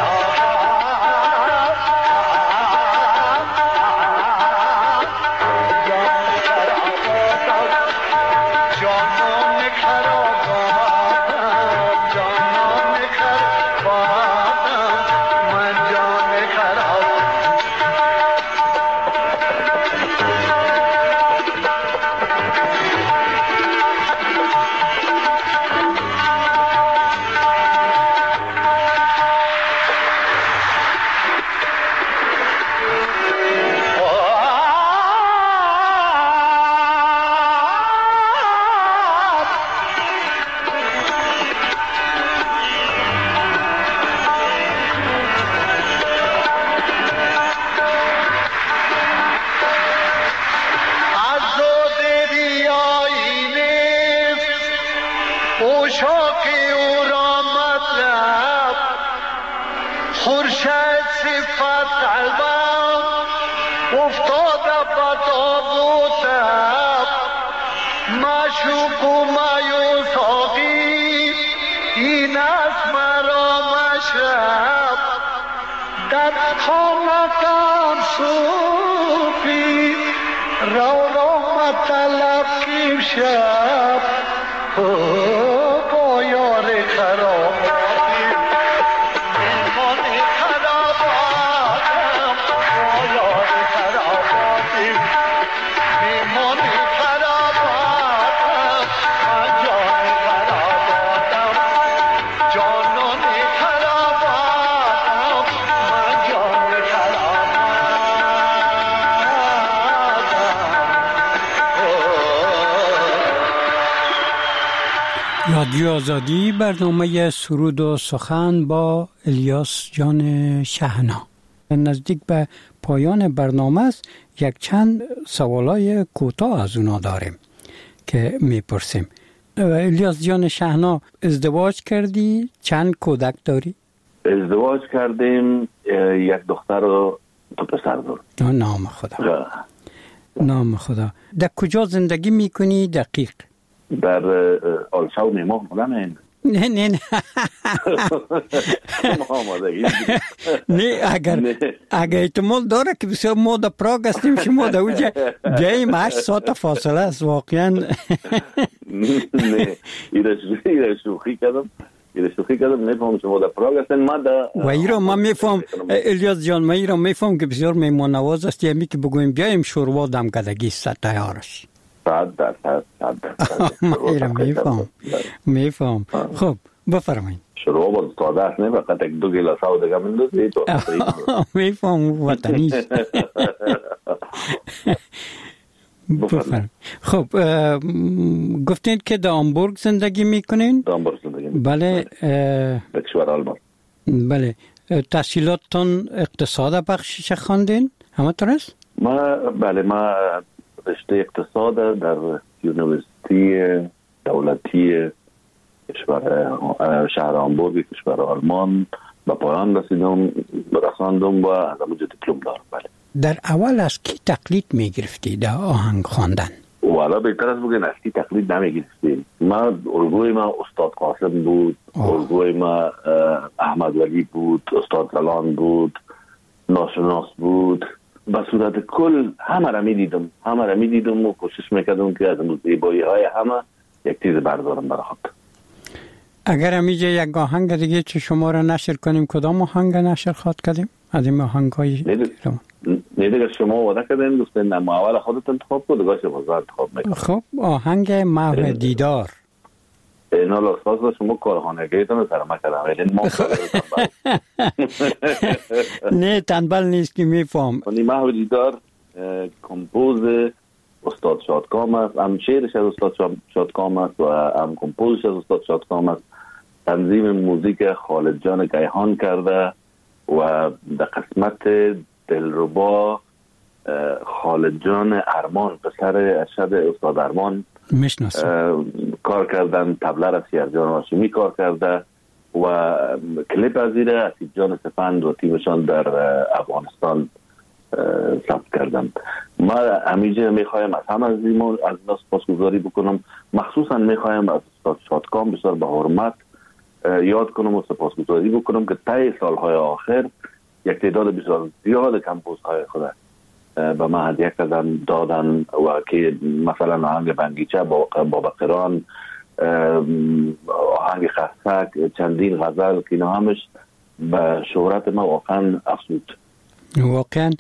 رادیو آزادی برنامه سرود و سخن با الیاس جان شهنا نزدیک به پایان برنامه است. یک چند سوالای کوتاه از اونا داریم که میپرسیم. الیاس جان شهنا ازدواج کردی؟ چند کودک داری؟ ازدواج کردیم، یک دختر و دو پسر دارم. نام خدا. نام خدا. در کجا زندگی میکنی دقیق؟ در آلشا و نیماه مادم این. نه اگر احتمال داره که بسیار ما در پراگ هستیم شما در اوجه بیاییم 8 ساعت فاصله است واقعا. نه ایره شوخی کردم نفهم شما در پراگ هستین. و ایرا من میفهم الیاس جان، من ایرا میفهم که بسیار میمون نواز است. یعنی که بگویم بیاییم شوروا دم کدگی است تیارش 100%. من ایرا میفهم. خب بفرمایید. شروع با استاده است، نه فقط 1-2 گلاس آب دیگه میندازی تو. میفهم وطنی. بفرمایید. خب گفتین که در آمبورگ زندگی میکنین؟ در آمبورگ زندگی میکنین. بله. در کشور آلمان. بله. تحصیلاتتون اقتصاد بخشش خواندین؟ همینطور است؟ ما رشته اقتصاد در یونیورسیتی دولتی کشور شهر آمبورگ کشور آلمان به پایان رساندم و از اونجا دیپلم دارم. بله. در اول از کی تقلید میگرفتی در آهنگ خواندن؟ والا بهتر از بگن از کی تقلید نمیگرفتیم. الگوی ما استاد قاسم بود، الگوی ما احمد ولی بود، استاد زلان بود، ناشناس بود. به صورت کل همه را میدیدم و کوشش میکردم که از زیبایی های همه یک چیز بردارم برای خود. اگر همیشه یک آهنگ دیگه چه شما را نشر کنیم کدام آهنگ نشر خواد کردیم؟ از این آهنگ های نه دیگه شما وعده کردین گفتین اما اول خودت انتخاب کن دیگه شما انتخاب میکنم. خب آهنگ محو دیدار. اینا لحظه شما کارخانگیتون سرما کردم ولی ما نه تنبل نیست که میفهم. محو دیدار کمپوز استاد شادکام است، هم شعرش از استاد شادکام است و هم کمپوزش از استاد شادکام است. تنظیم موزیک خالد جان گیهان کرده و در قسمت دلربا خالد جان ارمان پسر ارشد استاد ارمان کار کردن. تبله را سیرجان هاشمی کار کرده و کلیپ ازیره اسید جان سپند و تیمشان در افغانستان ثبت کردن. ما همیشه میخوایم از هم از اینا سپاسگزاری بکنم. مخصوصا میخوایم از استاد شادکام بسیار به حرمت یاد کنم و سپاسگزاری بکنم که طی سالهای آخر یک تعداد بسیار زیاد کمپوز های خود به من هدیه کردن دادن و که مثلا آهنگ بنگیچه، بابا قران، آهنگ خستک، چندین غزل که اینا همش به شهرت ما واقعا افزود. واقعا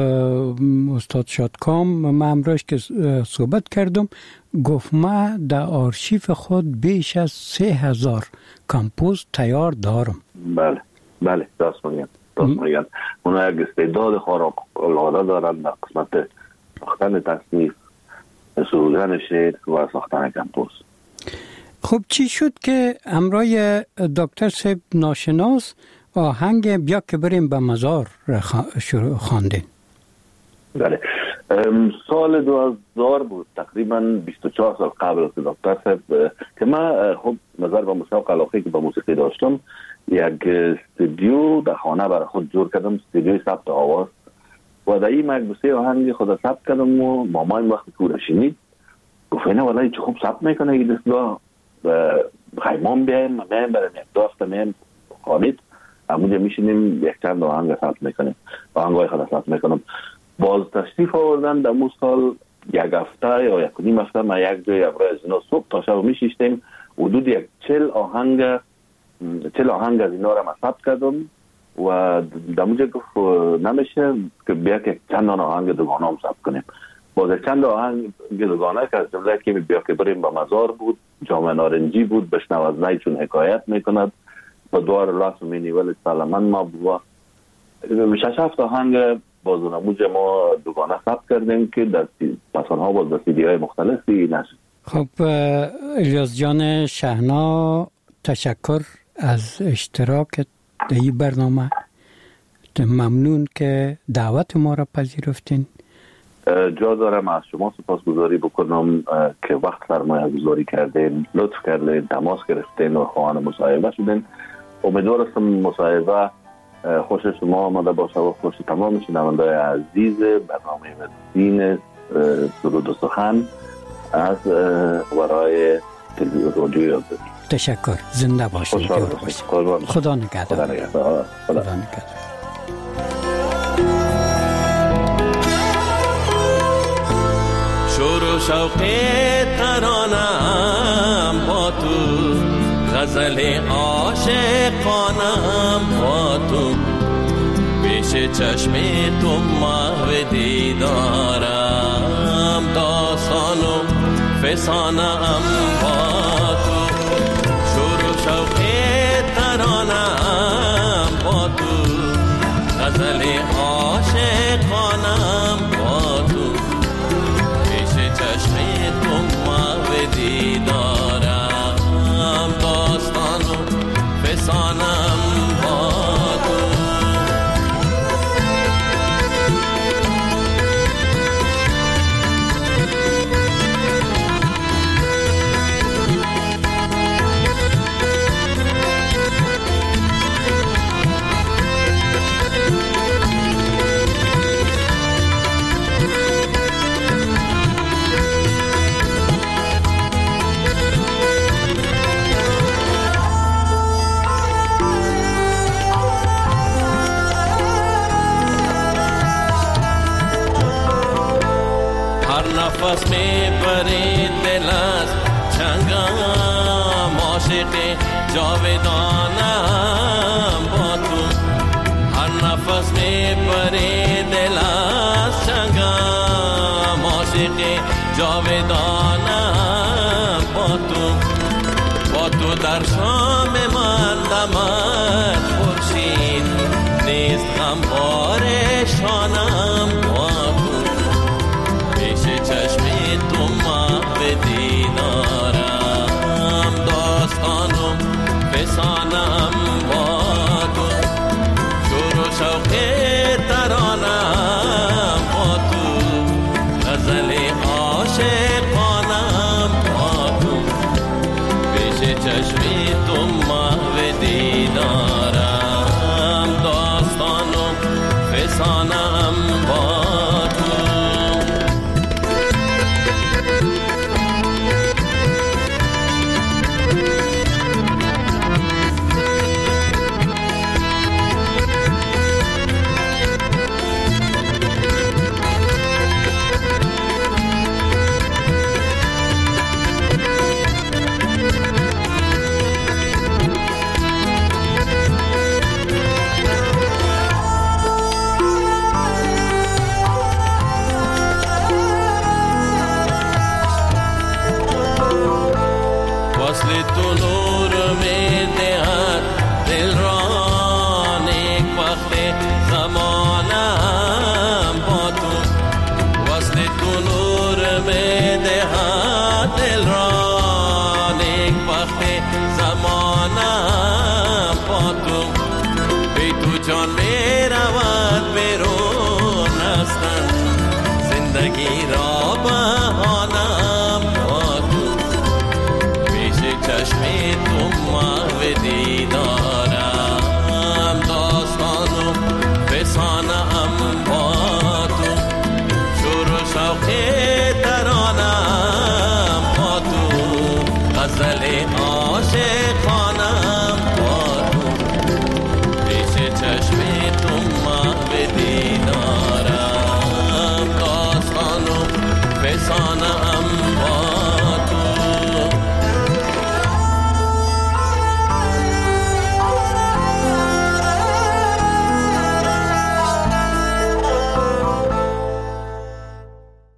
استاد شادکام من امروز که صحبت کردم گفت ما در آرشیف خود بیش از 3000 کمپوز تیار دارم. بله راست میگن. اونا یک استعداد خارق العاده دارن در قسمت ساختن تصنیف، سرودن شعر و ساختن کمپوز. خب چی شد که امرای دکتر صاحب ناشناس آهنگ بیا که بریم به مزار خواندین؟ بله سال 2000 بود، تقریبا 24 سال قبل که دکتر صاحب که من خب نظر به مسابقه علاقه که به موسیقی داشتم یک استودیو در خانه برای خود جور کردم، استودیوی ثبت آواز و در این مکبوسه آهنگ خود ثبت کردم و مامایم وقتی که شنید گفت نه والله چه خوب ثبت میکنه این دستگاه، خیمان بیایم بریم یک دو میم خانید همونجا میشینیم یک چند آهنگ ثبت میکنیم، آهنگای خود ثبت میکنم. باز تشریف آوردن در مو سال یک هفته یا یک نیم هفته ما یک جای ابرای از اینا صبح تا شب میشیشتیم حدود یک 40 آهنگ از اینا را ثبت کردم و در اونجا گفت نمیشه که بیا که چند آهنگ دوگانه هم ثبت کنیم. باز چند آهنگ دوگانه که از جمله که بیا که بریم به مزار بود، جامعه نارنجی بود، بشنو از نی چون حکایت میکند، با دوار لاس و مینیول سالمن ما بود. 6-7 آهنگ باز نموجه ما دوگانه ثبت کردیم که در پسانها باز در سیدی های مختلفی نشد. خب الیاس جان شهنا تشکر از اشتراک در این برنامه، ممنون که دعوت ما را پذیرفتین. جا دارم از شما سپاسگزاری بکنم که وقت سرمایه گذاری کردین، لطف کردین، تماس گرفتین و خواهان مصاحبه شدین. امیدوارم مصاحبه خوش شما آمده باشه و خوش تمام شنونده‌های عزیز برنامه مدین سرود و سخن از ورای تلویزیون رادیو یاد بدید. تشکر، زنده باشید. خدا نگهدار. خدا نگهدار. شور و شوق ترانم با تو، غزل عاشقانم با تو، پیش چشم تو محو دیدارم، داستان و فسانم با تو. شور و شوق ترانم با تو، غزل عاشقانم با تو، پیش چشم تو محو دیدارم، داستان و فسانم با تو. نفس میں بری دل از چنگم، عاشق جاودانم با تو. هر نفس میں بری دل از چنگم، عاشق جاودانم با تو. با تو در شام من دمد خورشید نیست غمخوار شانم با تو، پیش چشم تو محو دیدارم، داستان و فسانم با تو. شور و شوق ترانم با تو، غزل عاشقانم با تو، دیدارم، داستان و فسانم با تو. وصل تو نور میں دهد دل را، نیک وقت زمانم با تو. وصل تو نور میں دهد دل را، نیک وقت زمانم با تو. بی تو جان می رود بیرون هستن، زندگی را بهانم با تو. چشمی تو محو دیدارم، داستان و فسانم با تو. شور و شوق ترانم با تو، غزل عاشقانم با تو. پیش چشمی تو محو دیدارم، داستان و فسانم